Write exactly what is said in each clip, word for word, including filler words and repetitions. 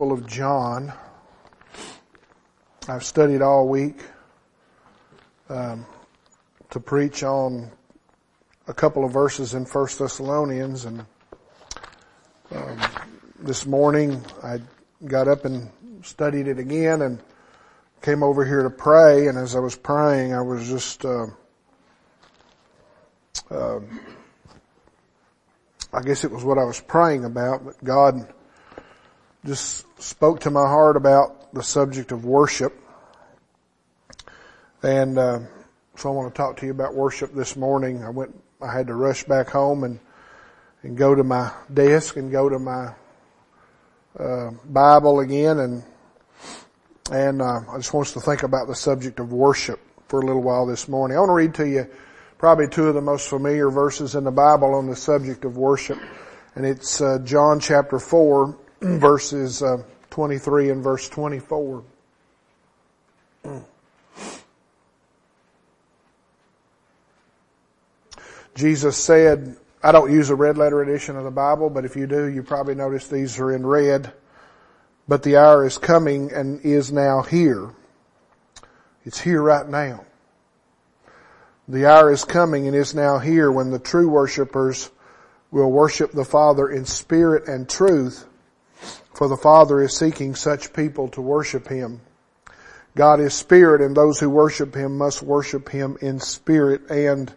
Of John. I've studied all week um, to preach on a couple of verses in First Thessalonians, and um, this morning I got up and studied it again and came over here to pray, and as I was praying I was just uh, uh, I guess it was what I was praying about, but God just spoke to my heart about the subject of worship. And uh, so I want to talk to you about worship this morning. I went, I had to rush back home and, and go to my desk and go to my uh, Bible again. And, and uh, I just want us to think about the subject of worship for a little while this morning. I want to read to you probably two of the most familiar verses in the Bible on the subject of worship. And it's uh, John chapter four. Verses uh, twenty-three and verse twenty-four. Jesus said, I don't use a red letter edition of the Bible, but if you do, you probably notice these are in red. But the hour is coming and is now here. It's here right now. The hour is coming and is now here when the true worshipers will worship the Father in spirit and truth. For the Father is seeking such people to worship Him. God is spirit, and those who worship Him must worship Him in spirit and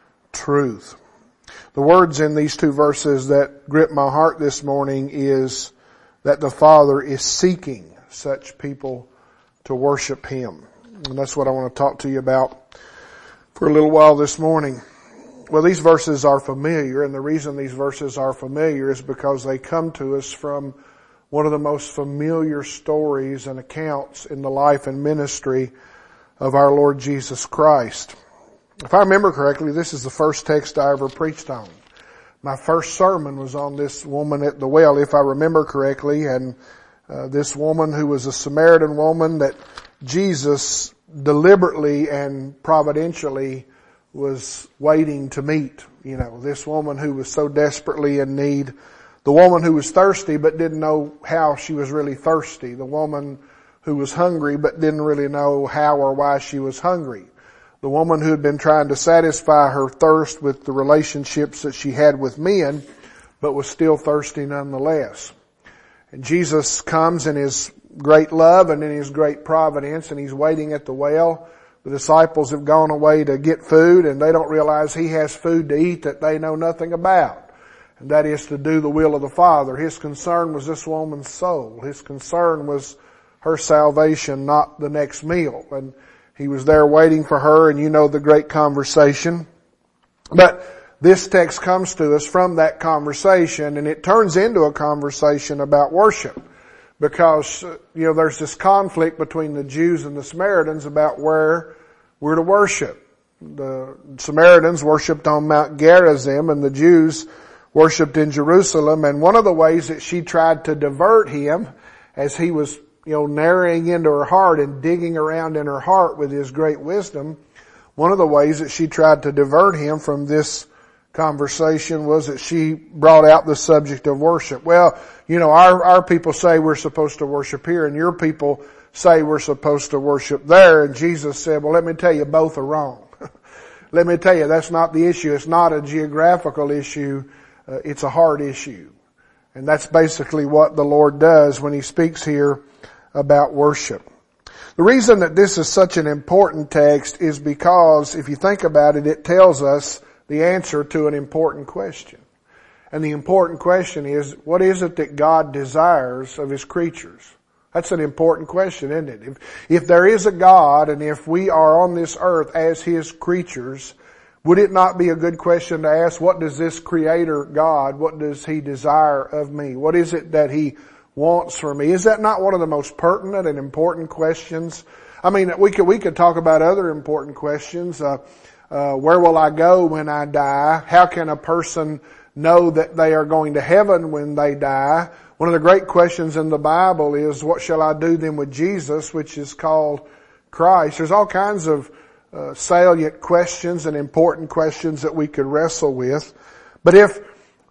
truth. The words in these two verses that grip my heart this morning is that the Father is seeking such people to worship Him. And that's what I want to talk to you about for a little while this morning. Well, these verses are familiar, and the reason these verses are familiar is because they come to us from one of the most familiar stories and accounts in the life and ministry of our Lord Jesus Christ. If I remember correctly, this is the first text I ever preached on. My first sermon was on this woman at the well, if I remember correctly, and uh, this woman who was a Samaritan woman that Jesus deliberately and providentially was waiting to meet. You know, this woman who was so desperately in need. The woman who was thirsty but didn't know how she was really thirsty. The woman who was hungry but didn't really know how or why she was hungry. The woman who had been trying to satisfy her thirst with the relationships that she had with men but was still thirsty nonetheless. And Jesus comes in His great love and in His great providence, and He's waiting at the well. The disciples have gone away to get food, and they don't realize He has food to eat that they know nothing about. And that is to do the will of the Father. His concern was this woman's soul. His concern was her salvation, not the next meal. And He was there waiting for her, and you know the great conversation. But this text comes to us from that conversation, and it turns into a conversation about worship. Because, you know, there's this conflict between the Jews and the Samaritans about where we're to worship. The Samaritans worshipped on Mount Gerizim, and the Jews worshipped in Jerusalem. And one of the ways that she tried to divert Him as He was, you know, narrowing into her heart and digging around in her heart with His great wisdom, one of the ways that she tried to divert Him from this conversation was that she brought out the subject of worship. Well, you know, our, our people say we're supposed to worship here, and your people say we're supposed to worship there. And Jesus said, well, let me tell you, both are wrong. Let me tell you, that's not the issue. It's not a geographical issue. Uh, it's a heart issue. And that's basically what the Lord does when He speaks here about worship. The reason that this is such an important text is because, if you think about it, it tells us the answer to an important question. And the important question is, what is it that God desires of His creatures? That's an important question, isn't it? If, if there is a God, and if we are on this earth as His creatures, would it not be a good question to ask, what does this Creator God, what does He desire of me? What is it that He wants for me? Is that not one of the most pertinent and important questions? I mean, we could, we could talk about other important questions. Uh, uh, where will I go when I die? How can a person know that they are going to heaven when they die? One of the great questions in the Bible is, what shall I do then with Jesus, which is called Christ? There's all kinds of uh, salient questions and important questions that we could wrestle with. But if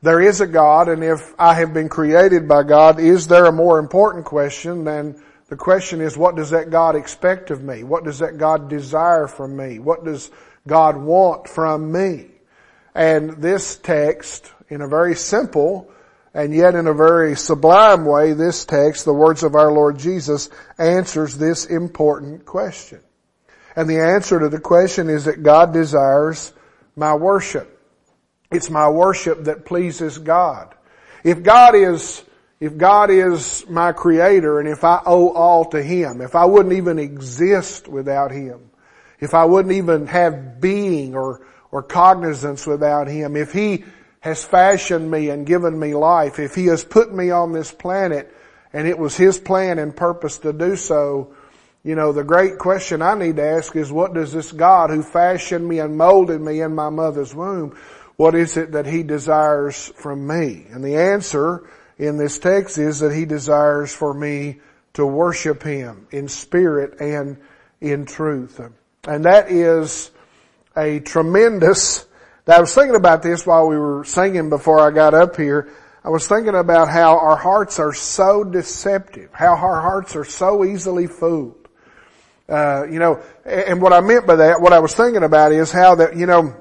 there is a God, and if I have been created by God, is there a more important question than the question is, what does that God expect of me? What does that God desire from me? What does God want from me? And this text, in a very simple and yet in a very sublime way, this text, the words of our Lord Jesus, answers this important question. And the answer to the question is that God desires my worship. It's my worship that pleases God. If God is, if God is my creator, and if I owe all to Him, if I wouldn't even exist without Him, if I wouldn't even have being or, or cognizance without Him, if He has fashioned me and given me life, if He has put me on this planet and it was His plan and purpose to do so, you know, the great question I need to ask is, what does this God who fashioned me and molded me in my mother's womb, what is it that He desires from me? And the answer in this text is that He desires for me to worship Him in spirit and in truth. And that is a tremendous, I was thinking about this while we were singing before I got up here. I was thinking about how our hearts are so deceptive, how our hearts are so easily fooled. Uh, you know, and what I meant by that, what I was thinking about is how that, you know,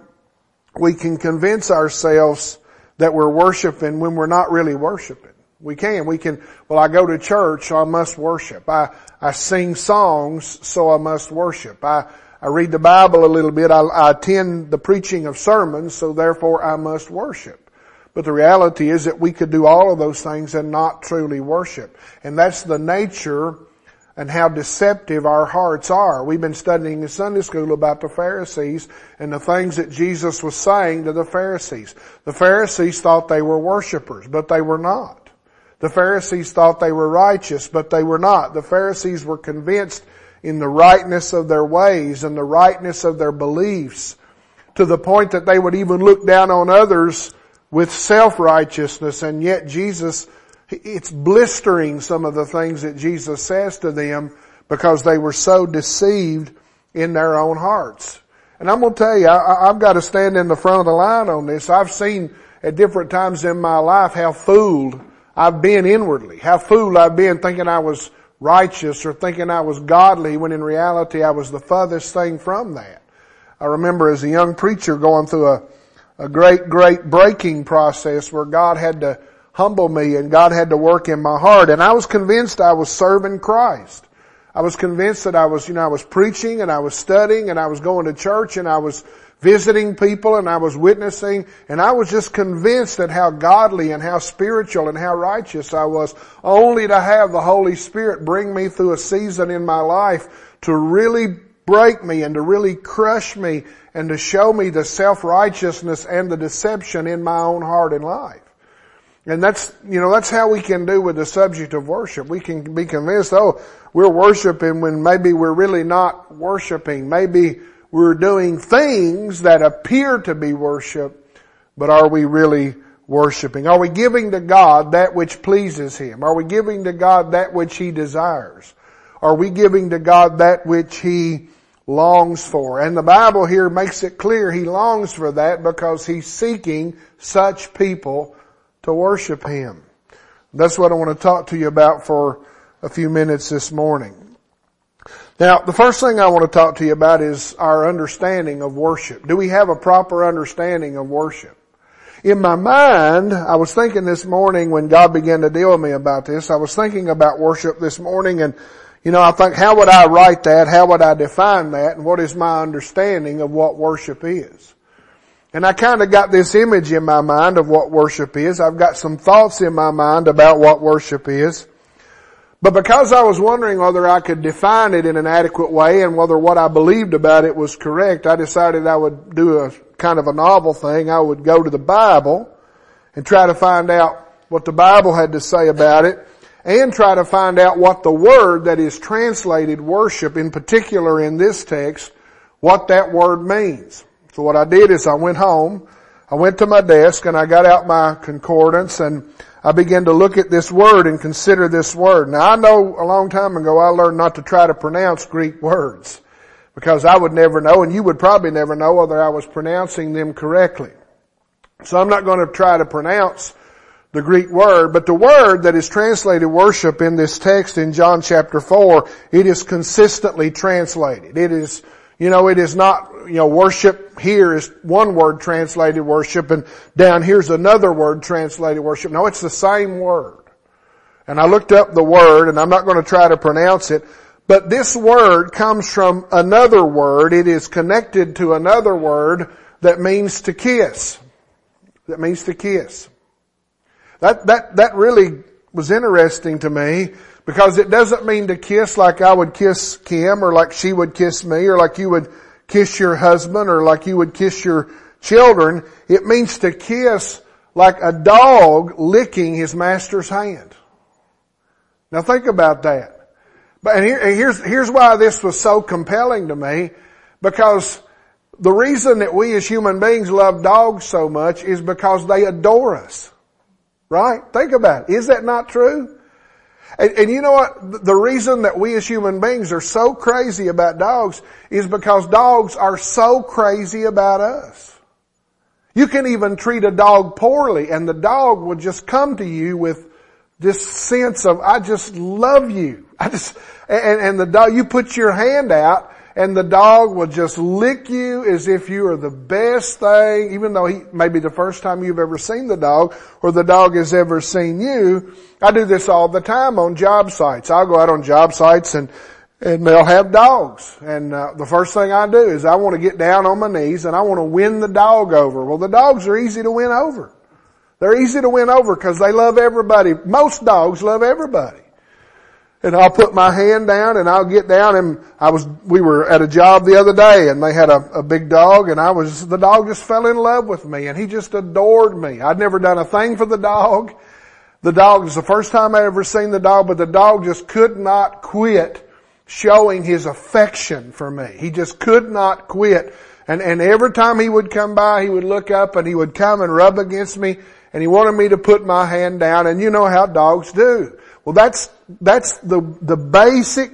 we can convince ourselves that we're worshiping when we're not really worshiping. We can. We can, well, I go to church, so I must worship. I, I sing songs, so I must worship. I, I read the Bible a little bit. I, I attend the preaching of sermons, so therefore I must worship. But the reality is that we could do all of those things and not truly worship. And that's the nature and how deceptive our hearts are. We've been studying in Sunday school about the Pharisees and the things that Jesus was saying to the Pharisees. The Pharisees thought they were worshipers, but they were not. The Pharisees thought they were righteous, but they were not. The Pharisees were convinced in the rightness of their ways and the rightness of their beliefs, to the point that they would even look down on others with self-righteousness. And yet Jesus, it's blistering some of the things that Jesus says to them because they were so deceived in their own hearts. And I'm going to tell you, I, I've got to stand in the front of the line on this. I've seen at different times in my life how fooled I've been inwardly, how fooled I've been thinking I was righteous or thinking I was godly when in reality I was the furthest thing from that. I remember as a young preacher going through a, a great, great breaking process where God had to humble me and God had to work in my heart. And I was convinced I was serving Christ. I was convinced that I was, you know, I was preaching and I was studying and I was going to church and I was visiting people and I was witnessing, and I was just convinced at how godly and how spiritual and how righteous I was, only to have the Holy Spirit bring me through a season in my life to really break me and to really crush me and to show me the self-righteousness and the deception in my own heart and life. And that's, you know, that's how we can do with the subject of worship. We can be convinced, oh, we're worshiping when maybe we're really not worshiping. Maybe we're doing things that appear to be worship, but are we really worshiping? Are we giving to God that which pleases Him? Are we giving to God that which He desires? Are we giving to God that which He longs for? And the Bible here makes it clear He longs for that because He's seeking such people to worship Him. That's what I want to talk to you about for a few minutes this morning. Now, the first thing I want to talk to you about is our understanding of worship. Do we have a proper understanding of worship? In my mind, I was thinking this morning when God began to deal with me about this, I was thinking about worship this morning, and, you know, I think, how would I write that? How would I define that? And what is my understanding of what worship is? And I kind of got this image in my mind of what worship is. I've got some thoughts in my mind about what worship is. But because I was wondering whether I could define it in an adequate way and whether what I believed about it was correct, I decided I would do a kind of a novel thing. I would go to the Bible and try to find out what the Bible had to say about it, and try to find out what the word that is translated worship, in particular in this text, what that word means. So what I did is I went home, I went to my desk, and I got out my concordance, and I began to look at this word and consider this word. Now, I know a long time ago I learned not to try to pronounce Greek words, because I would never know, and you would probably never know, whether I was pronouncing them correctly. So I'm not going to try to pronounce the Greek word, but the word that is translated worship in this text in John chapter four, it is consistently translated. It is, you know, it is not, you know, worship here is one word translated worship and down here's another word translated worship. No, it's the same word. And I looked up the word and I'm not going to try to pronounce it, but this word comes from another word. It is connected to another word that means to kiss. That means to kiss. That, that, that really was interesting to me because it doesn't mean to kiss like I would kiss Kim or like she would kiss me or like you would kiss your husband or like you would kiss your children. It means to kiss like a dog licking his master's hand. Now think about that. But and here, here's, here's why this was so compelling to me, because the reason that we as human beings love dogs so much is because they adore us. Right? Think about it. Is that not true? And, and you know what? The reason that we as human beings are so crazy about dogs is because dogs are so crazy about us. You can even treat a dog poorly and the dog will just come to you with this sense of, I just love you. I just, and, and the dog, you put your hand out and the dog will just lick you as if you are the best thing, even though he may be the first time you've ever seen the dog or the dog has ever seen you. I do this all the time on job sites. I'll go out on job sites and, and they'll have dogs. And uh, the first thing I do is I want to get down on my knees and I want to win the dog over. Well, the dogs are easy to win over. They're easy to win over because they love everybody. Most dogs love everybody. And I'll put my hand down and I'll get down and I was, we were at a job the other day and they had a, a big dog and I was, the dog just fell in love with me and he just adored me. I'd never done a thing for the dog. The dog was the first time I ever seen the dog, but the dog just could not quit showing his affection for me. He just could not quit. And, and every time he would come by, he would look up and he would come and rub against me and he wanted me to put my hand down, and you know how dogs do. Well, that's, that's the, the basic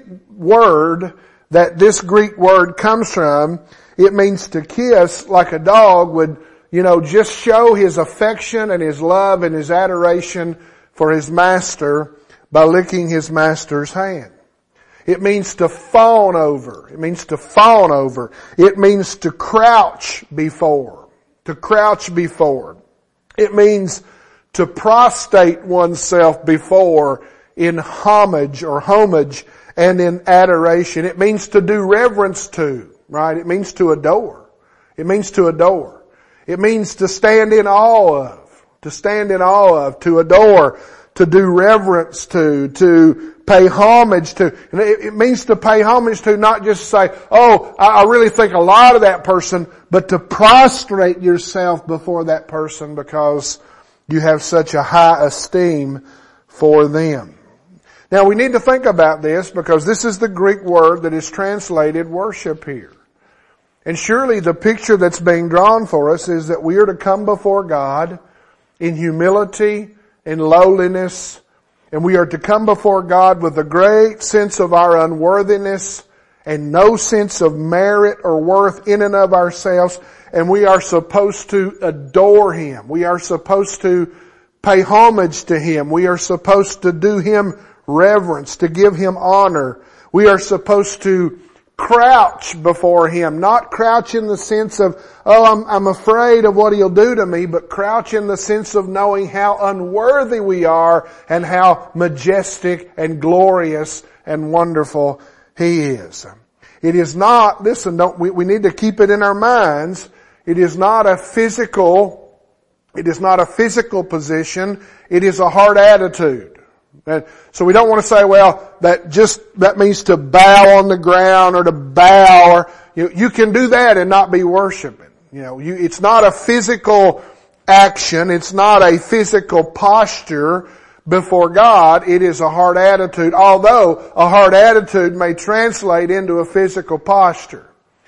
word that this Greek word comes from. It means to kiss like a dog would, you know, just show his affection and his love and his adoration for his master by licking his master's hand. It means to fawn over. It means to fawn over. It means to crouch before. To crouch before. It means to prostrate oneself before in homage or homage and in adoration. It means to do reverence to, right? It means to adore. It means to adore. It means to stand in awe of, to stand in awe of, to adore, to do reverence to, to pay homage to. And it, it means to pay homage to, not just say, oh, I, I really think a lot of that person, but to prostrate yourself before that person because you have such a high esteem for them. Now we need to think about this because this is the Greek word that is translated worship here. And surely the picture that's being drawn for us is that we are to come before God in humility, in lowliness, and we are to come before God with a great sense of our unworthiness and no sense of merit or worth in and of ourselves. And we are supposed to adore Him. We are supposed to pay homage to Him. We are supposed to do Him reverence, to give Him honor. We are supposed to crouch before Him, not crouch in the sense of, oh, I'm, I'm afraid of what He'll do to me, but crouch in the sense of knowing how unworthy we are and how majestic and glorious and wonderful He is. It is not, listen, don't, we, we need to keep it in our minds. It is not a physical, it is not a physical position. It is a heart attitude. And so we don't want to say, well, that just, that means to bow on the ground or to bow, or, you know, you can do that and not be worshiping. You know, you, it's not a physical action. It's not a physical posture before God. It is a heart attitude, although a heart attitude may translate into a physical posture.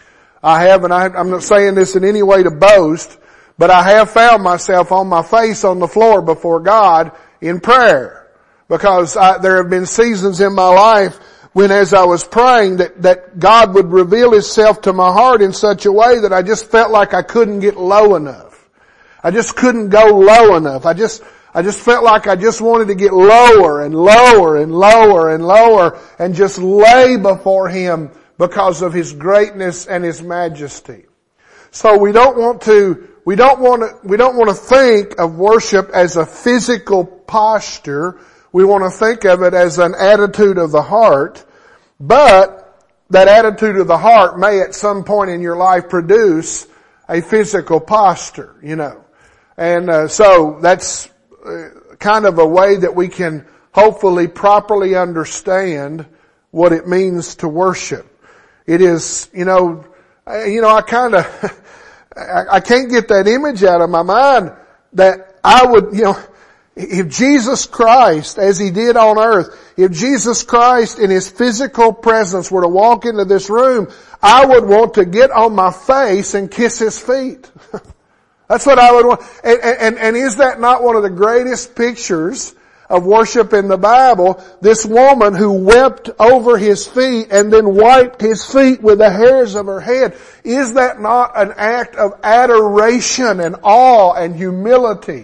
I have, and I, I'm not saying this in any way to boast, but I have found myself on my face on the floor before God in prayer. Because I, there have been seasons in my life when as I was praying that, that God would reveal Himself to my heart in such a way that I just felt like I couldn't get low enough. I just couldn't go low enough. I just, I just felt like I just wanted to get lower and lower and lower and lower and just lay before Him because of His greatness and His majesty. So we don't want to, we don't want to, we don't want to think of worship as a physical posture. We want to think of it as an attitude of the heart, but that attitude of the heart may at some point in your life produce a physical posture, you know. And uh, so that's uh, kind of a way that we can hopefully properly understand what it means to worship. It is, you know, I, you know, I kind of, I, I can't get that image out of my mind that I would, you know, if Jesus Christ, as He did on earth, if Jesus Christ in His physical presence were to walk into this room, I would want to get on my face and kiss His feet. That's what I would want. And, and, and is that not one of the greatest pictures of worship in the Bible? This woman who wept over His feet and then wiped His feet with the hairs of her head. Is that not an act of adoration and awe and humility?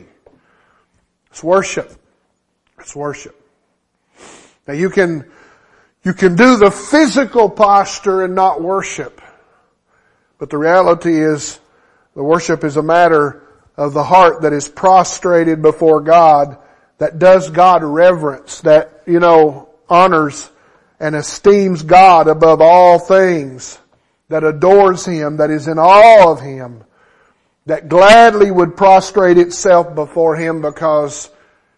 It's worship. It's worship. Now you can, you can do the physical posture and not worship. But the reality is, the worship is a matter of the heart that is prostrated before God, that does God reverence, that, you know, honors and esteems God above all things, that adores Him, that is in awe of Him, that gladly would prostrate itself before Him because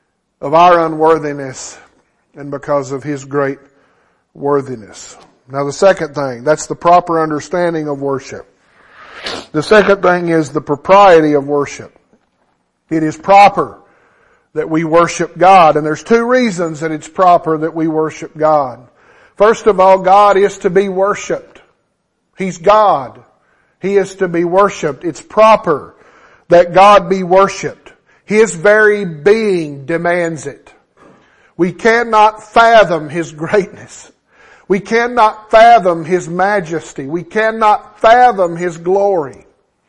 of our unworthiness and because of His great worthiness. Now the second thing, that's the proper understanding of worship. The second thing is the propriety of worship. It is proper that we worship God, and there's two reasons that it's proper that we worship God. First of all, God is to be worshiped. He's God. He is to be worshiped. It's proper that God be worshiped. His very being demands it. We cannot fathom His greatness. We cannot fathom His majesty. We cannot fathom His glory.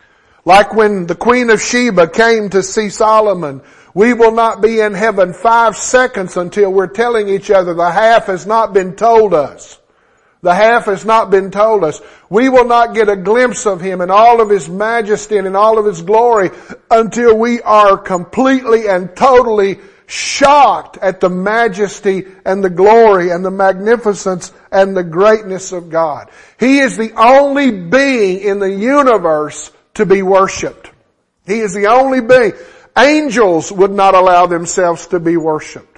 Like when the Queen of Sheba came to see Solomon, we will not be in heaven five seconds until we're telling each other the half has not been told us. The half has not been told us. We will not get a glimpse of Him in all of His majesty and in all of His glory until we are completely and totally shocked at the majesty and the glory and the magnificence and the greatness of God. He is the only being in the universe to be worshipped. He is the only being. Angels would not allow themselves to be worshipped.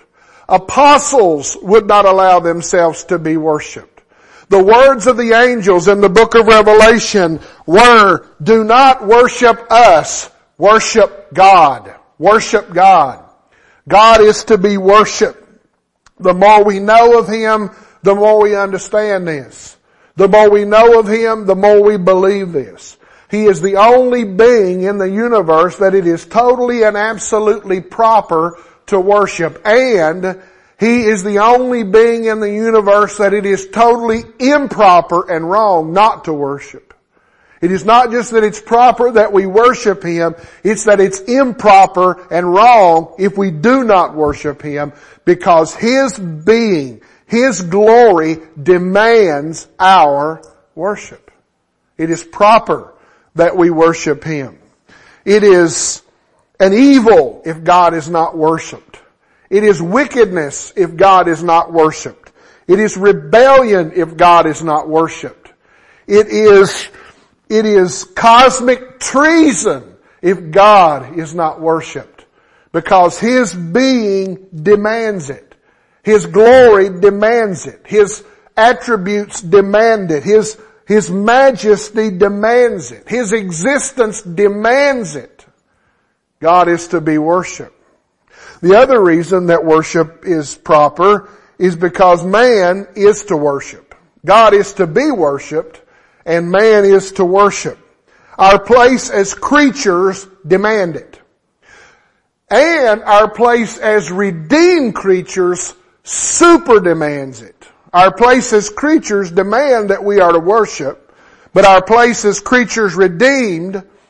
Apostles would not allow themselves to be worshipped. The words of the angels in the book of Revelation were, do not worship us, worship God. Worship God. God is to be worshipped. The more we know of Him, the more we understand this. The more we know of Him, the more we believe this. He is the only being in the universe that it is totally and absolutely proper to worship. And He is the only being in the universe that it is totally improper and wrong not to worship. It is not just that it's proper that we worship Him, it's that it's improper and wrong if we do not worship Him, because His being, His glory demands our worship. It is proper that we worship Him. It is an evil if God is not worshiped. It is wickedness if God is not worshiped. It is rebellion if God is not worshiped. It is, it is cosmic treason if God is not worshiped. Because His being demands it. His glory demands it. His attributes demand it. His, His majesty demands it. His existence demands it. God is to be worshipped. The other reason that worship is proper is because man is to worship. God is to be worshipped and man is to worship. Our place as creatures demand it. And our place as redeemed creatures super demands it. Our place as creatures demand that we are to worship, but our place as creatures redeemed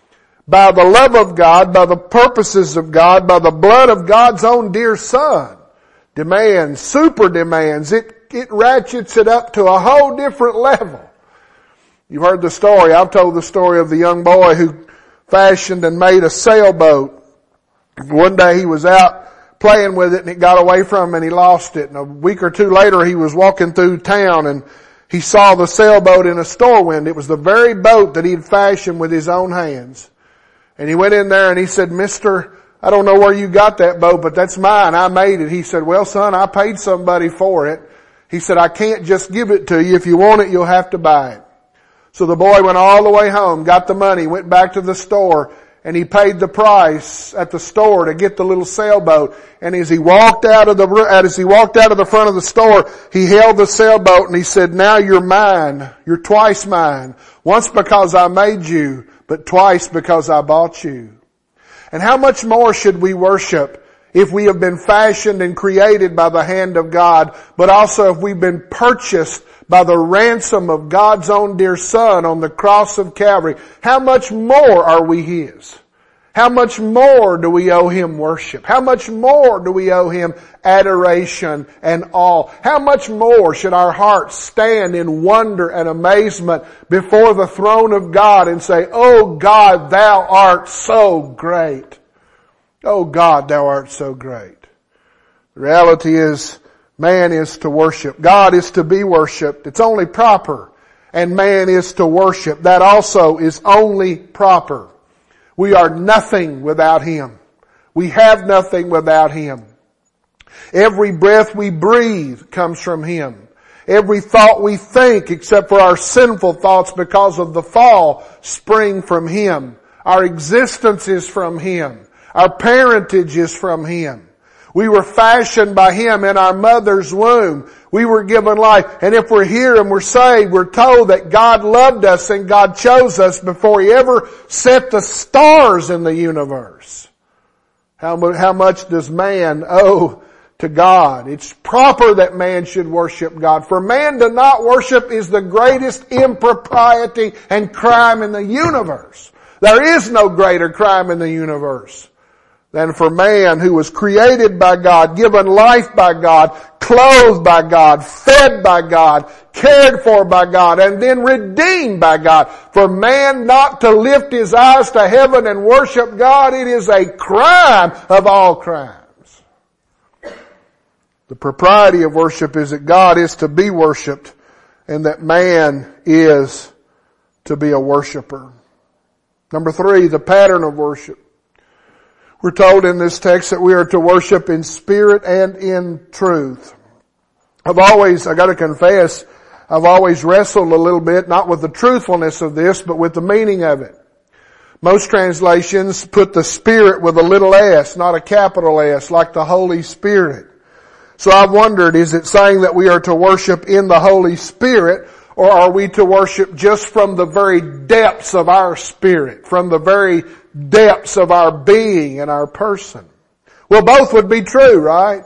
by the love of God, by the purposes of God, by the blood of God's own dear Son. Demands, super demands. It, it ratchets it up to a whole different level. You've heard the story. I've told the story of the young boy who fashioned and made a sailboat. One day he was out playing with it and it got away from him and he lost it. And a week or two later he was walking through town and he saw the sailboat in a store window. It was the very boat that he'd fashioned with his own hands. And he went in there and he said, Mister, I don't know where you got that boat, but that's mine. I made it. He said, well, son, I paid somebody for it. He said, I can't just give it to you. If you want it, you'll have to buy it. So the boy went all the way home, got the money, went back to the store, and he paid the price at the store to get the little sailboat. And as he walked out of the, as he walked out of the front of the store, he held the sailboat and he said, now you're mine. You're twice mine. Once because I made you, but twice because I bought you. And how much more should we worship if we have been fashioned and created by the hand of God, but also if we've been purchased by the ransom of God's own dear Son on the cross of Calvary? How much more are we His? How much more do we owe Him worship? How much more do we owe Him adoration and awe? How much more should our hearts stand in wonder and amazement before the throne of God and say, oh God, Thou art so great. Oh God, Thou art so great. The reality is, man is to worship. God is to be worshipped. It's only proper. And man is to worship. That also is only proper. We are nothing without Him. We have nothing without Him. Every breath we breathe comes from Him. Every thought we think, except for our sinful thoughts because of the fall, spring from Him. Our existence is from Him. Our parentage is from Him. We were fashioned by Him in our mother's womb. We were given life. And if we're here and we're saved, we're told that God loved us and God chose us before He ever set the stars in the universe. How, how much does man owe to God? It's proper that man should worship God. For man to not worship is the greatest impropriety and crime in the universe. There is no greater crime in the universe than for man who was created by God, given life by God, clothed by God, fed by God, cared for by God, and then redeemed by God. For man not to lift his eyes to heaven and worship God, it is a crime of all crimes. The propriety of worship is that God is to be worshiped and that man is to be a worshiper. Number three, the pattern of worship. We're told in this text that we are to worship in spirit and in truth. I've always, I gotta confess, I've always wrestled a little bit, not with the truthfulness of this, but with the meaning of it. Most translations put the Spirit with a little s, not a capital S, like the Holy Spirit. So I've wondered, is it saying that we are to worship in the Holy Spirit, or are we to worship just from the very depths of our spirit, from the very depths of our being and our person? Well, both would be true, right?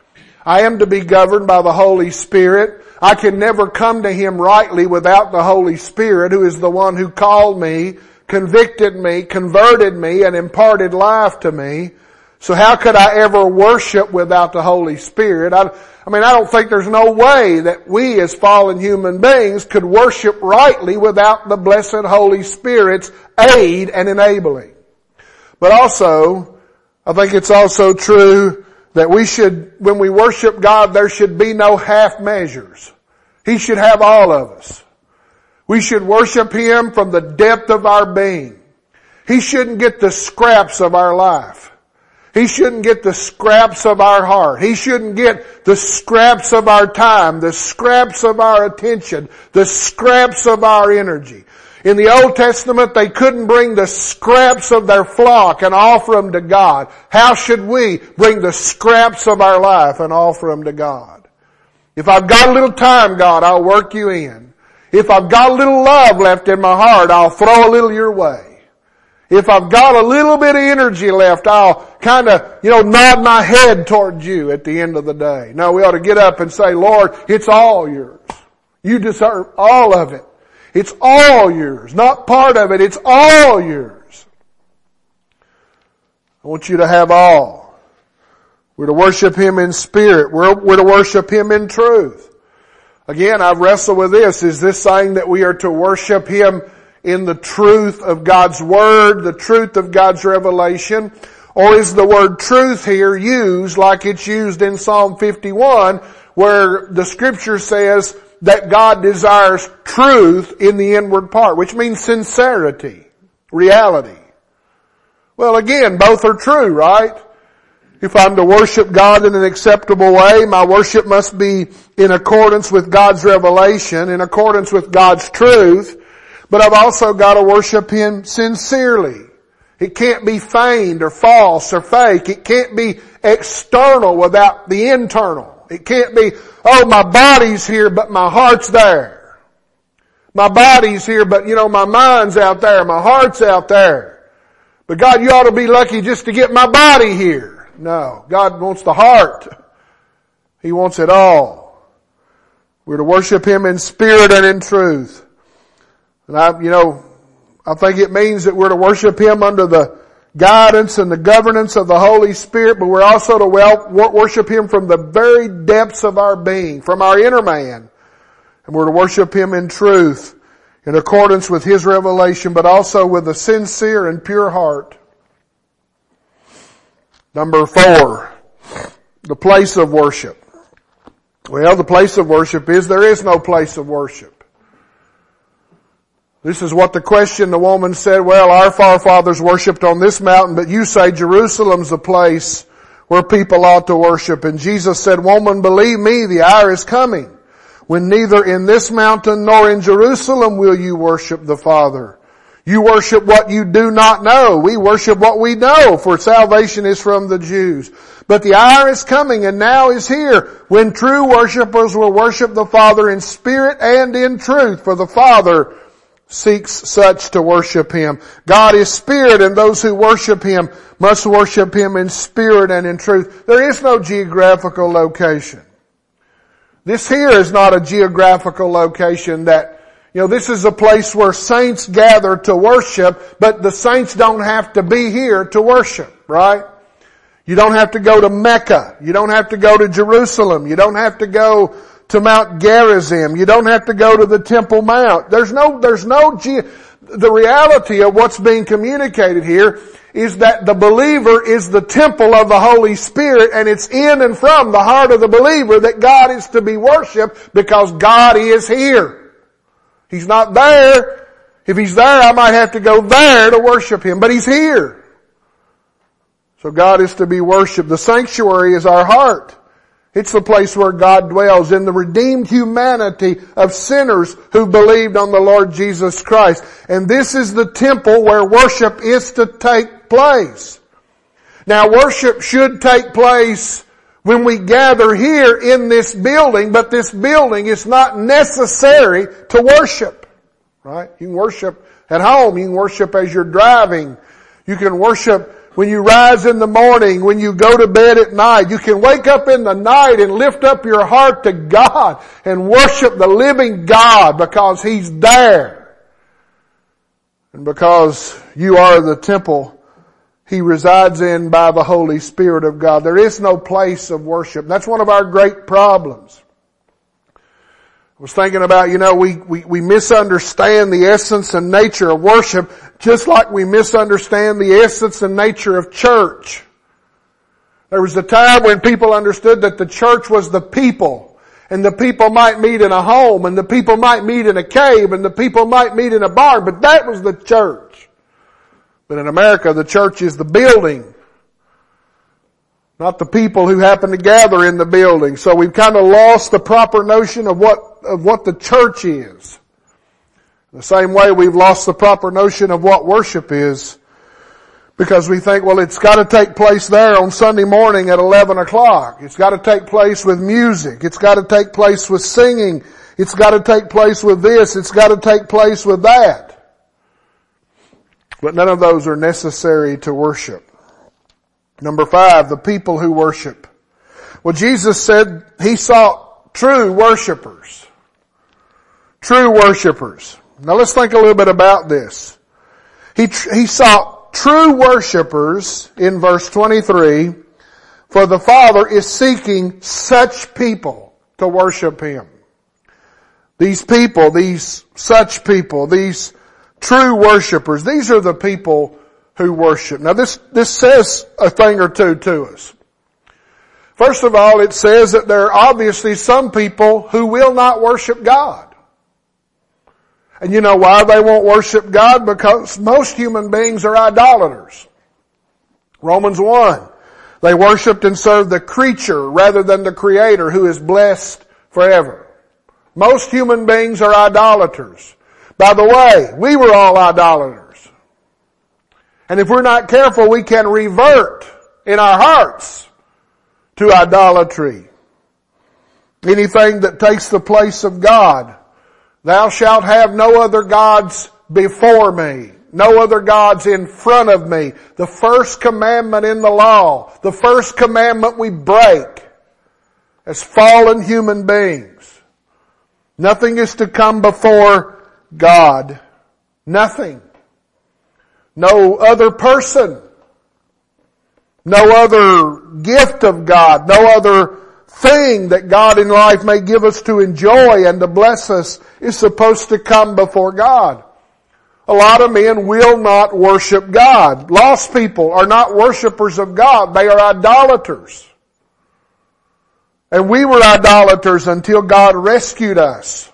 I am to be governed by the Holy Spirit. I can never come to Him rightly without the Holy Spirit, who is the one who called me, convicted me, converted me, and imparted life to me. So how could I ever worship without the Holy Spirit? I, I mean, I don't think there's no way that we as fallen human beings could worship rightly without the blessed Holy Spirit's aid and enabling. But also, I think it's also true that we should, when we worship God, there should be no half measures. He should have all of us. We should worship Him from the depth of our being. He shouldn't get the scraps of our life. He shouldn't get the scraps of our heart. He shouldn't get the scraps of our time, the scraps of our attention, the scraps of our energy. In the Old Testament, they couldn't bring the scraps of their flock and offer them to God. How should we bring the scraps of our life and offer them to God? If I've got a little time, God, I'll work you in. If I've got a little love left in my heart, I'll throw a little your way. If I've got a little bit of energy left, I'll kind of, you know, nod my head towards you at the end of the day. No, we ought to get up and say, Lord, it's all yours. You deserve all of it. It's all yours. Not part of it. It's all yours. I want you to have all. We're to worship Him in spirit. We're, we're to worship Him in truth. Again, I've wrestled with this. Is this saying that we are to worship Him in the truth of God's Word, the truth of God's revelation? Or is the word truth here used like it's used in Psalm fifty-one, where the Scripture says that God desires truth in the inward part, which means sincerity, reality? Well, again, both are true, right? If I'm to worship God in an acceptable way, my worship must be in accordance with God's revelation, in accordance with God's truth. But I've also got to worship Him sincerely. It can't be feigned or false or fake. It can't be external without the internal. It can't be, oh, my body's here, but my heart's there. My body's here, but you know, my mind's out there, my heart's out there. But God, you ought to be lucky just to get my body here. No, God wants the heart. He wants it all. We're to worship Him in spirit and in truth. And I, you know, I think it means that we're to worship Him under the guidance and the governance of the Holy Spirit, but we're also to well, worship Him from the very depths of our being, from our inner man. And we're to worship Him in truth, in accordance with His revelation, but also with a sincere and pure heart. Number four, the place of worship. Well, the place of worship is, there is no place of worship. This is what the question the woman said, well, our forefathers worshipped on this mountain, but you say Jerusalem's the place where people ought to worship. And Jesus said, woman, believe me, the hour is coming when neither in this mountain nor in Jerusalem will you worship the Father. You worship what you do not know. We worship what we know, for salvation is from the Jews. But the hour is coming, and now is here, when true worshipers will worship the Father in spirit and in truth, for the Father seeks such to worship Him. God is spirit, and those who worship Him must worship Him in spirit and in truth. There is no geographical location. This here is not a geographical location that, you know, this is a place where saints gather to worship, but the saints don't have to be here to worship, right? You don't have to go to Mecca. You don't have to go to Jerusalem. You don't have to go to Mount Gerizim. You don't have to go to the Temple Mount. There's no, there's no, ge- the reality of what's being communicated here is that the believer is the temple of the Holy Spirit, and it's in and from the heart of the believer that God is to be worshiped, because God is here. He's not there. If He's there, I might have to go there to worship Him, but He's here. So God is to be worshiped. The sanctuary is our heart. It's the place where God dwells in the redeemed humanity of sinners who believed on the Lord Jesus Christ. And this is the temple where worship is to take place. Now, worship should take place when we gather here in this building, but this building is not necessary to worship. Right? You can worship at home. You can worship as you're driving. You can worship when you rise in the morning, when you go to bed at night. You can wake up in the night and lift up your heart to God and worship the living God, because He's there. And because you are the temple He resides in by the Holy Spirit of God. There is no place of worship. That's one of our great problems. I was thinking about, you know, we, we, we misunderstand the essence and nature of worship, just like we misunderstand the essence and nature of church. There was a time when people understood that the church was the people, and the people might meet in a home, and the people might meet in a cave, and the people might meet in a barn, but that was the church. But in America, the church is the building, not the people who happen to gather in the building. So we've kind of lost the proper notion of what, of what the church is. The same way we've lost the proper notion of what worship is, because we think, well, it's got to take place there on Sunday morning at eleven o'clock. It's got to take place with music. It's got to take place with singing. It's got to take place with this. It's got to take place with that. But none of those are necessary to worship. Number five, the people who worship. Well, Jesus said He sought true worshipers. True worshipers. Now let's think a little bit about this. He, he sought true worshipers in verse twenty-three, for the Father is seeking such people to worship Him. These people, these such people, these true worshipers, these are the people who worship. Now this, this says a thing or two to us. First of all, it says that there are obviously some people who will not worship God. And you know why they won't worship God? Because most human beings are idolaters. Romans one. They worshiped and served the creature rather than the Creator who is blessed forever. Most human beings are idolaters. By the way, we were all idolaters. And if we're not careful, we can revert in our hearts to idolatry. Anything that takes the place of God. Thou shalt have no other gods before me. No other gods in front of me. The first commandment in the law. The first commandment we break as fallen human beings. Nothing is to come before God. Nothing. No other person. No other gift of God. No other thing that God in life may give us to enjoy and to bless us is supposed to come before God. A lot of men will not worship God. Lost people are not worshipers of God. They are idolaters. And we were idolaters until God rescued us.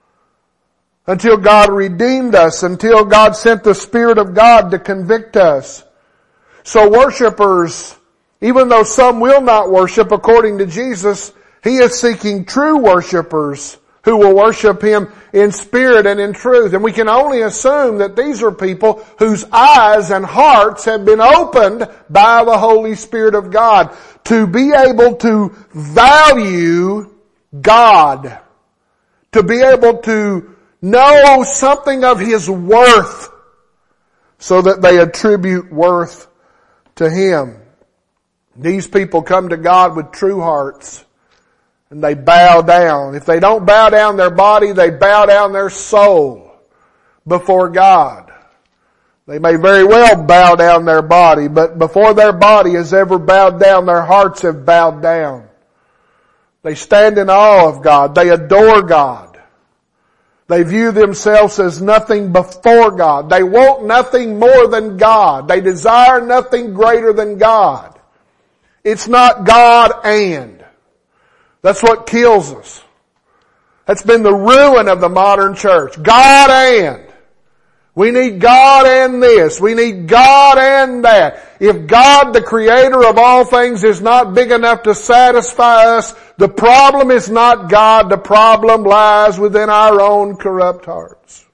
Until God redeemed us. Until God sent the Spirit of God to convict us. So worshipers, even though some will not worship according to Jesus, He is seeking true worshipers who will worship Him in spirit and in truth. And we can only assume that these are people whose eyes and hearts have been opened by the Holy Spirit of God to be able to value God, to be able to know something of His worth so that they attribute worth to Him. These people come to God with true hearts and they bow down. If they don't bow down their body, they bow down their soul before God. They may very well bow down their body, but before their body has ever bowed down, their hearts have bowed down. They stand in awe of God. They adore God. They view themselves as nothing before God. They want nothing more than God. They desire nothing greater than God. It's not God and. That's what kills us. That's been the ruin of the modern church. God and. We need God and this. We need God and that. If God, the Creator of all things, is not big enough to satisfy us, the problem is not God. The problem lies within our own corrupt hearts.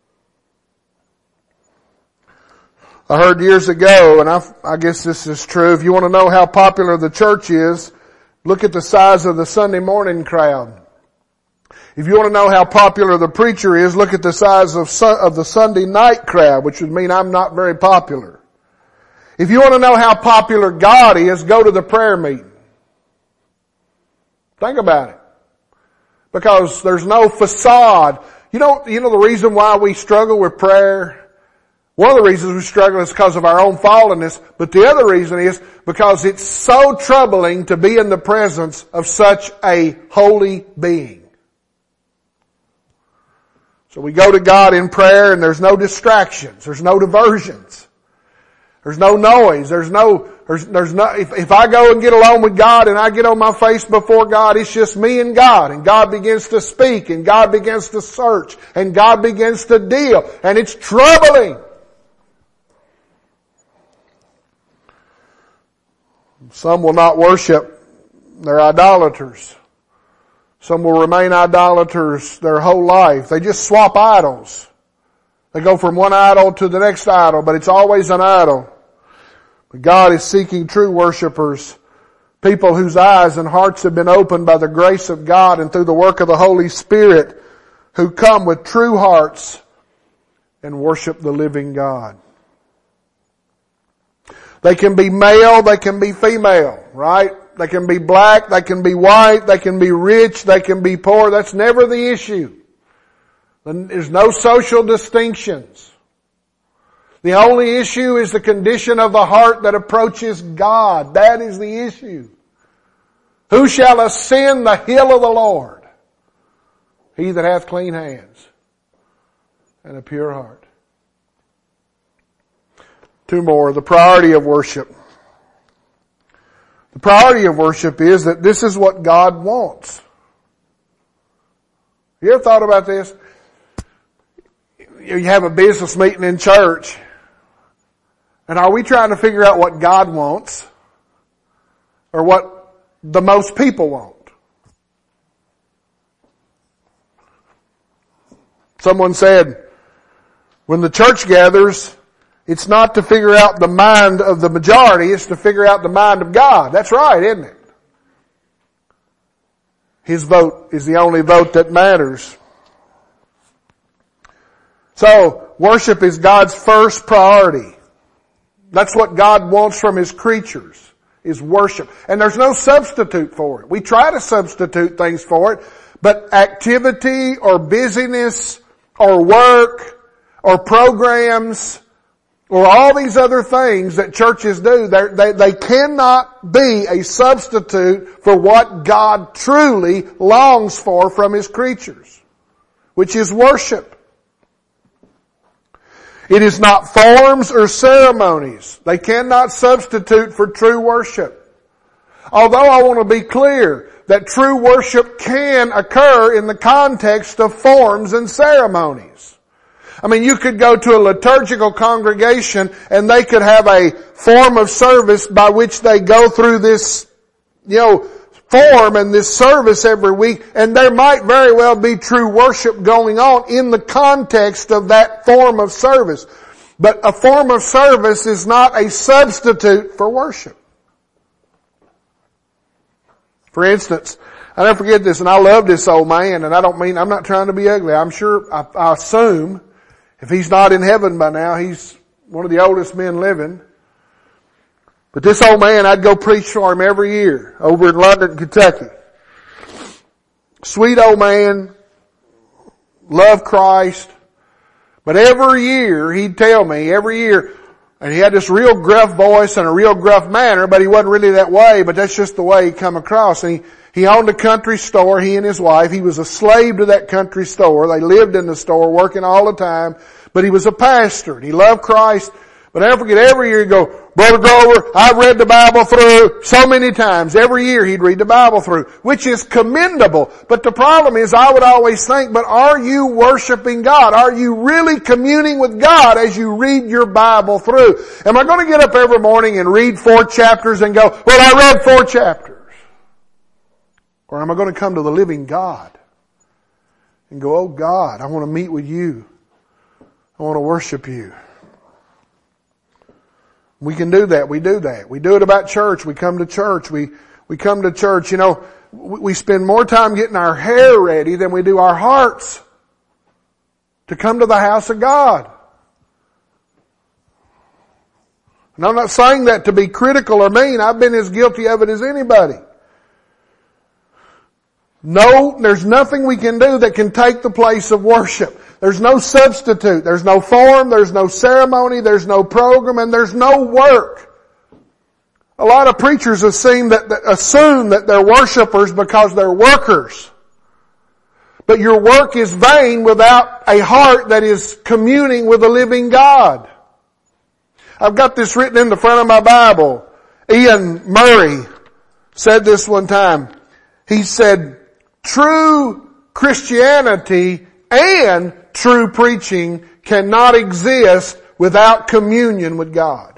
I heard years ago, and I, I guess this is true, if you want to know how popular the church is, look at the size of the Sunday morning crowd. If you want to know how popular the preacher is, look at the size of, of the Sunday night crowd, which would mean I'm not very popular. If you want to know how popular God is, go to the prayer meeting. Think about it. Because there's no facade. You know, you know the reason why we struggle with prayer? One of the reasons we struggle is because of our own fallenness, but the other reason is because it's so troubling to be in the presence of such a holy being. So we go to God in prayer and there's no distractions. There's no diversions. There's no noise. There's no, there's, there's no, if, if I go and get alone with God and I get on my face before God, it's just me and God. And God begins to speak and God begins to search and God begins to deal. And it's troubling. Some will not worship. They're idolaters. Some will remain idolaters their whole life. They just swap idols. They go from one idol to the next idol, but it's always an idol. But God is seeking true worshipers, people whose eyes and hearts have been opened by the grace of God and through the work of the Holy Spirit, who come with true hearts and worship the living God. They can be male, they can be female, right? They can be black, they can be white, they can be rich, they can be poor. That's never the issue. There's no social distinctions. The only issue is the condition of the heart that approaches God. That is the issue. Who shall ascend the hill of the Lord? He that hath clean hands and a pure heart. Two more. The priority of worship. The priority of worship is that this is what God wants. You ever thought about this? You have a business meeting in church, and are we trying to figure out what God wants or what the most people want? Someone said, when the church gathers, it's not to figure out the mind of the majority, it's to figure out the mind of God. That's right, isn't it? His vote is the only vote that matters. So, worship is God's first priority. That's what God wants from His creatures, is worship. And there's no substitute for it. We try to substitute things for it, but activity or busyness or work or programs or all these other things that churches do, they, they cannot be a substitute for what God truly longs for from His creatures, which is worship. It is not forms or ceremonies. They cannot substitute for true worship. Although I want to be clear that true worship can occur in the context of forms and ceremonies. I mean, you could go to a liturgical congregation and they could have a form of service by which they go through this, you know, form and this service every week, and there might very well be true worship going on in the context of that form of service. But a form of service is not a substitute for worship. For instance, I never forget this, and I love this old man, and I don't mean, I'm not trying to be ugly. I'm sure, I, I assume, if he's not in heaven by now, he's one of the oldest men living. But this old man, I'd go preach for him every year over in London, Kentucky. Sweet old man, loved Christ. But every year, he'd tell me, every year, and he had this real gruff voice and a real gruff manner, but he wasn't really that way, but that's just the way he come across. And he, he owned a country store, he and his wife. He was a slave to that country store. They lived in the store, working all the time. But he was a pastor, and he loved Christ. But I never forget, every year he'd go, Brother Grover, I've read the Bible through so many times. Every year he'd read the Bible through, which is commendable. But the problem is, I would always think, but are you worshiping God? Are you really communing with God as you read your Bible through? Am I going to get up every morning and read four chapters and go, well, I read four chapters? Or am I going to come to the living God and go, oh God, I want to meet with you. I want to worship you. We can do that. We do that. We do it about church. We come to church. We, we come to church. You know, we spend more time getting our hair ready than we do our hearts to come to the house of God. And I'm not saying that to be critical or mean. I've been as guilty of it as anybody. No, there's nothing we can do that can take the place of worship. There's no substitute. There's no form. There's no ceremony. There's no program. And there's no work. A lot of preachers assume that, that, assume that they're worshipers because they're workers. But your work is vain without a heart that is communing with the living God. I've got this written in the front of my Bible. Ian Murray said this one time. He said, true Christianity and true preaching cannot exist without communion with God.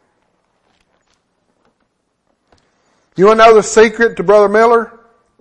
You want to know the secret to Brother Miller?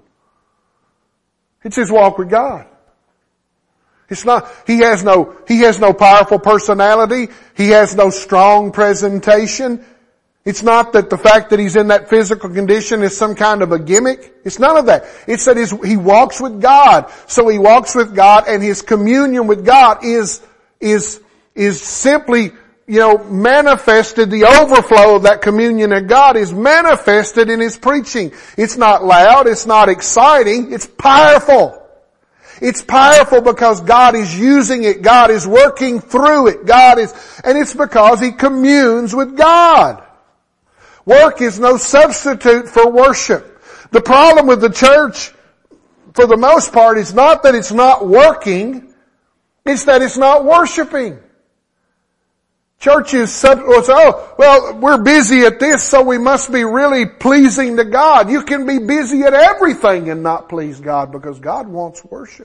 It's his walk with God. It's not, he has no, he has no powerful personality. He has no strong presentation. It's not that the fact that he's in that physical condition is some kind of a gimmick. It's none of that. It's that his, he walks with God. So he walks with God, and his communion with God is, is, is simply, you know, manifested. The overflow of that communion of God is manifested in his preaching. It's not loud. It's not exciting. It's powerful. It's powerful because God is using it. God is working through it. God is, and it's because He communes with God. Work is no substitute for worship. The problem with the church, for the most part, is not that it's not working, it's that it's not worshiping. Churches, oh, well, we're busy at this, so we must be really pleasing to God. You can be busy at everything and not please God, because God wants worship.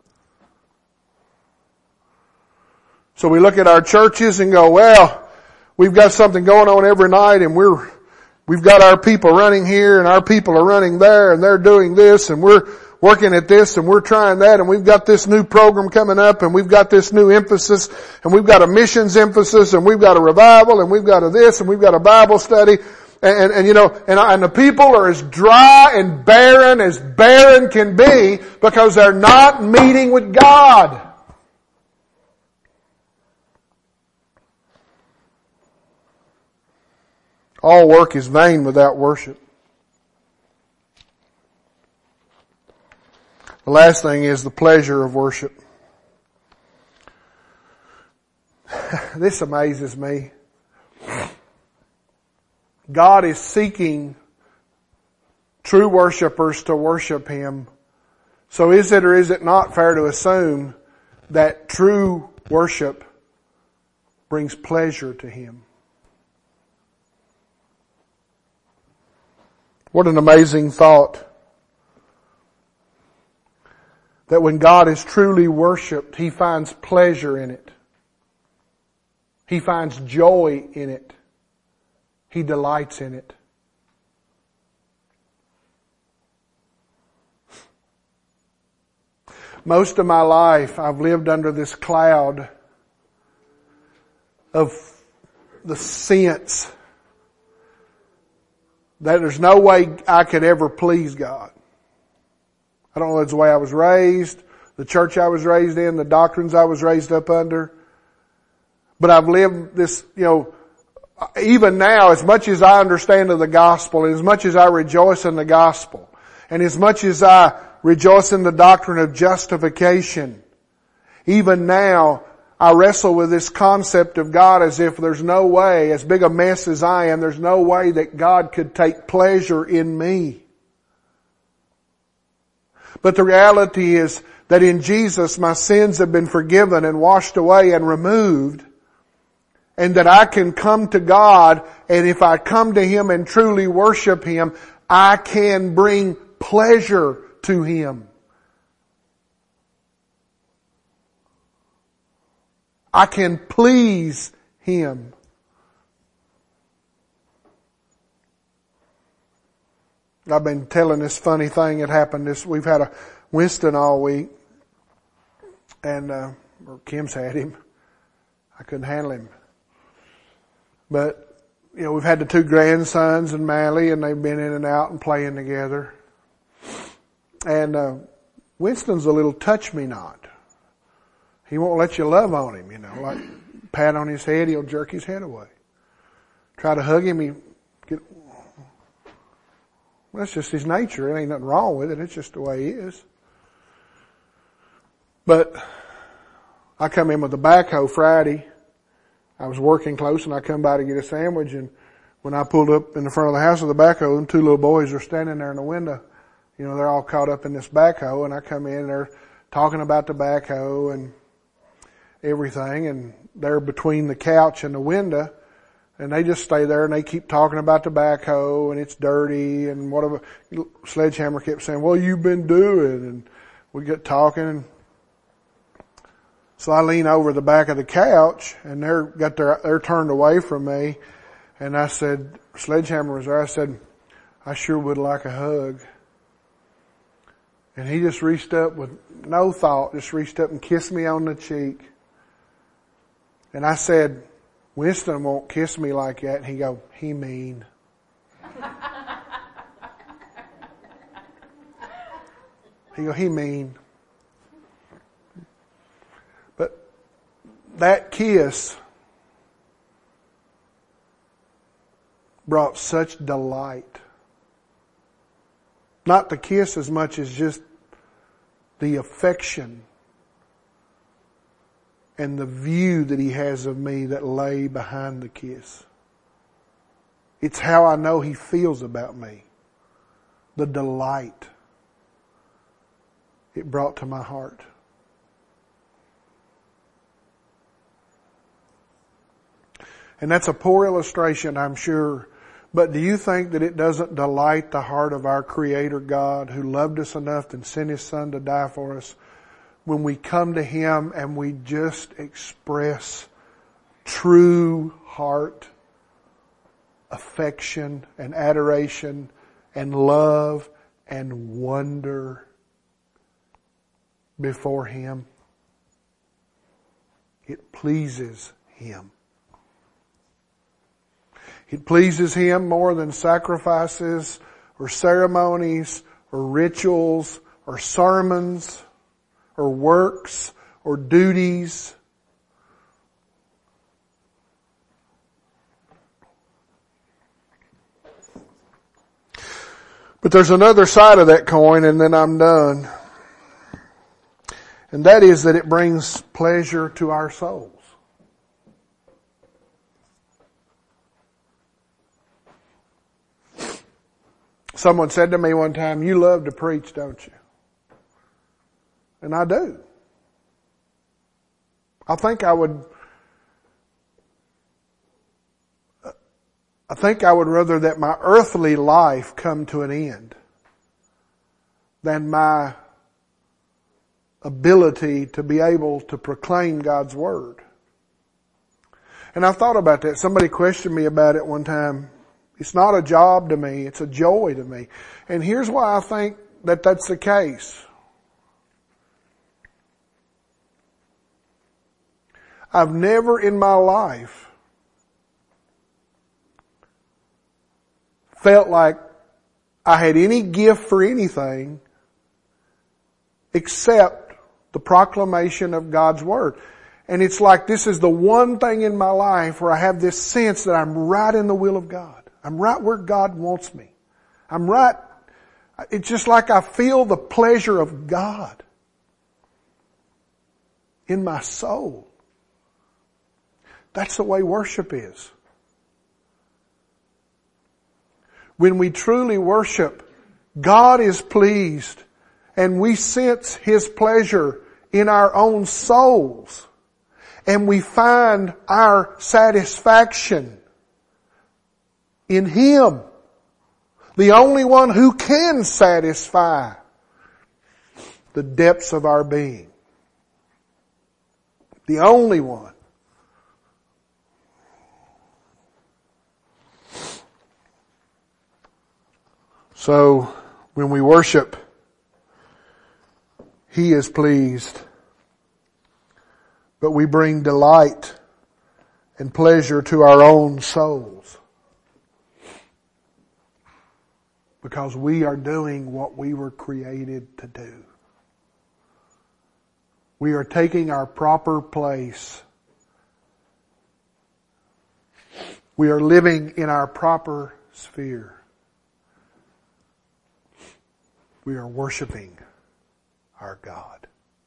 So we look at our churches and go, well, we've got something going on every night, and we're, we've got our people running here and our people are running there, and they're doing this, and we're working at this, and we're trying that, and we've got this new program coming up, and we've got this new emphasis, and we've got a missions emphasis, and we've got a revival, and we've got a this, and we've got a Bible study, and, and, and you know, and, and the people are as dry and barren as barren can be because they're not meeting with God. All work is vain without worship. The last thing is the pleasure of worship. This amazes me. God is seeking true worshipers to worship Him. So is it or is it not fair to assume that true worship brings pleasure to Him? What an amazing thought. That when God is truly worshiped, He finds pleasure in it. He finds joy in it. He delights in it. Most of my life, I've lived under this cloud of the sense that there's no way I could ever please God. I don't know if it's the way I was raised, the church I was raised in, the doctrines I was raised up under. But I've lived this, you know, even now, as much as I understand of the gospel, and as much as I rejoice in the gospel, and as much as I rejoice in the doctrine of justification, even now, I wrestle with this concept of God as if there's no way, as big a mess as I am, there's no way that God could take pleasure in me. But the reality is that in Jesus my sins have been forgiven and washed away and removed, and that I can come to God, and if I come to Him and truly worship Him, I can bring pleasure to Him. I can please Him. I've been telling this funny thing that happened this, we've had a Winston all week, and, uh, or Kim's had him. I couldn't handle him. But, you know, we've had the two grandsons and Mally, and they've been in and out and playing together. And, uh, Winston's a little touch-me-not. He won't let you love on him, you know, like pat on his head, he'll jerk his head away. Try to hug him, he get, well, that's just his nature. There ain't nothing wrong with it. It's just the way he is. But I come in with the backhoe Friday. I was working close and I come by to get a sandwich, and when I pulled up in the front of the house with the backhoe, them two little boys are standing there in the window. You know, they're all caught up in this backhoe, and I come in and they're talking about the backhoe and everything, and they're between the couch and the window. And they just stay there and they keep talking about the backhoe and it's dirty and whatever. Sledgehammer kept saying, well, you've been doing, and we get talking. And so I lean over the back of the couch and they're got their, they're turned away from me. And I said, Sledgehammer was there. I said, I sure would like a hug. And he just reached up with no thought, just reached up and kissed me on the cheek. And I said, Winston won't kiss me like that. And he go, he mean. He go, he mean. But that kiss brought such delight. Not the kiss as much as just the affection and the view that He has of me that lay behind the kiss. It's how I know He feels about me. The delight it brought to my heart. And that's a poor illustration, I'm sure. But do you think that it doesn't delight the heart of our Creator God, who loved us enough and sent His Son to die for us, when we come to Him and we just express true heart, affection and adoration and love and wonder before Him? It pleases Him. It pleases Him more than sacrifices or ceremonies or rituals or sermons or works or duties. But there's another side of that coin, and then I'm done. And that is that it brings pleasure to our souls. Someone said to me one time, "You love to preach, don't you?" And I do. I think I would, I think I would rather that my earthly life come to an end than my ability to be able to proclaim God's Word. And I've thought about that. Somebody questioned me about it one time. It's not a job to me, it's a joy to me. And here's why I think that that's the case. I've never in my life felt like I had any gift for anything except the proclamation of God's Word. And it's like this is the one thing in my life where I have this sense that I'm right in the will of God. I'm right where God wants me. I'm right. It's just like I feel the pleasure of God in my soul. That's the way worship is. When we truly worship, God is pleased and we sense His pleasure in our own souls. And we find our satisfaction in Him, the only one who can satisfy the depths of our being. The only one. So, when we worship, He is pleased. But we bring delight and pleasure to our own souls. Because we are doing what we were created to do. We are taking our proper place. We are living in our proper sphere. We are worshiping our God.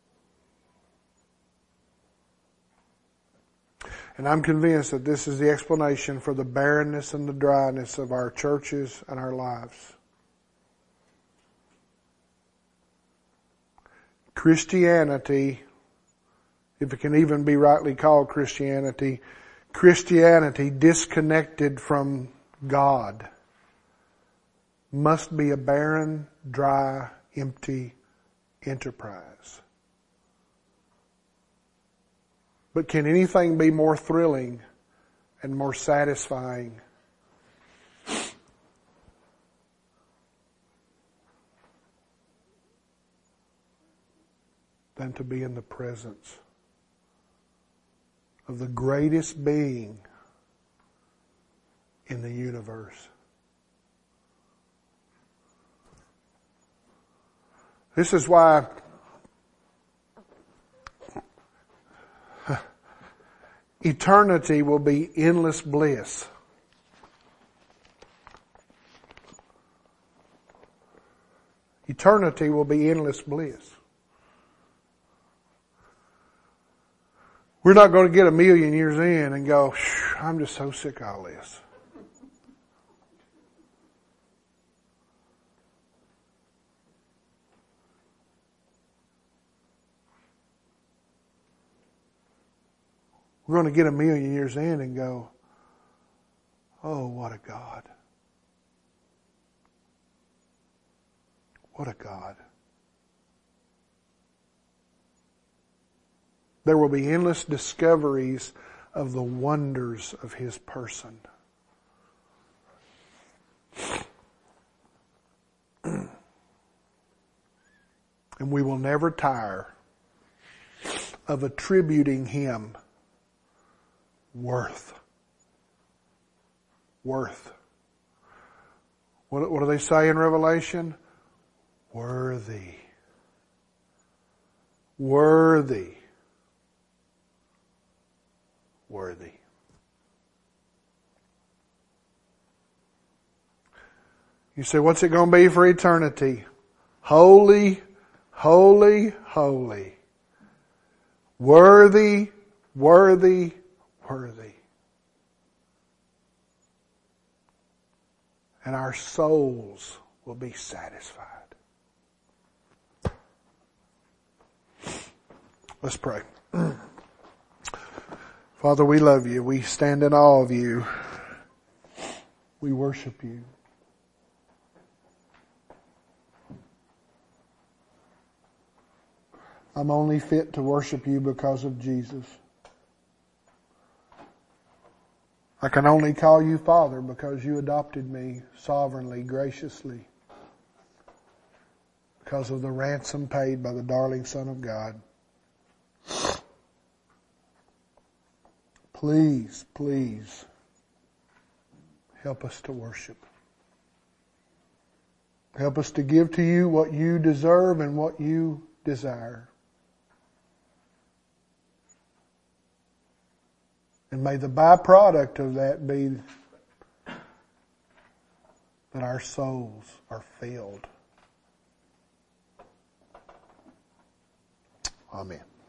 And I'm convinced that this is the explanation for the barrenness and the dryness of our churches and our lives. Christianity, if it can even be rightly called Christianity, Christianity disconnected from God must be a barren, dry, empty enterprise. But can anything be more thrilling and more satisfying than to be in the presence of the greatest being in the universe? This is why eternity will be endless bliss. Eternity will be endless bliss. We're not going to get a million years in and go, I'm just so sick of all this. We're going to get a million years in and go, oh, what a God. What a God. There will be endless discoveries of the wonders of His person. And we will never tire of attributing Him worth. Worth. What, what do they say in Revelation? Worthy. Worthy. Worthy. You say, what's it going to be for eternity? Holy, holy, holy. Worthy, worthy, worthy. And our souls will be satisfied. Let's pray. Father, we love you. We stand in awe of you. We worship you. I'm only fit to worship you because of Jesus. I can only call you Father because you adopted me sovereignly, graciously, because of the ransom paid by the darling Son of God. Please, please, help us to worship. Help us to give to you what you deserve and what you desire. And may the byproduct of that be that our souls are filled. Amen.